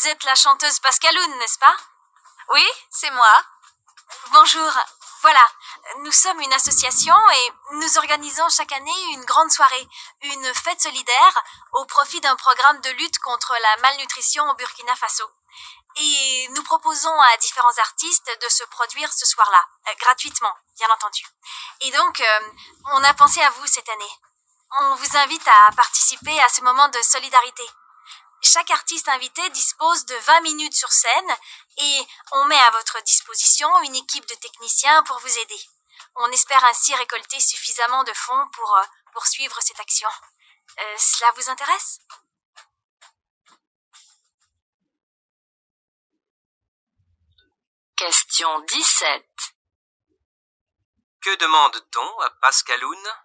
Vous êtes la chanteuse Pascaloun, n'est-ce pas? Oui, c'est moi. Bonjour. Voilà, nous sommes une association et nous organisons chaque année une grande soirée, une fête solidaire au profit d'un programme de lutte contre la malnutrition au Burkina Faso. Et nous proposons à différents artistes de se produire ce soir-là, gratuitement, bien entendu. Et donc, on a pensé à vous cette année. On vous invite à participer à ce moment de solidarité. Chaque artiste invité dispose de 20 minutes sur scène et on met à votre disposition une équipe de techniciens pour vous aider. On espère ainsi récolter suffisamment de fonds pour poursuivre cette action. Cela vous intéresse? Question 17. Que demande-t-on à Pascaloun?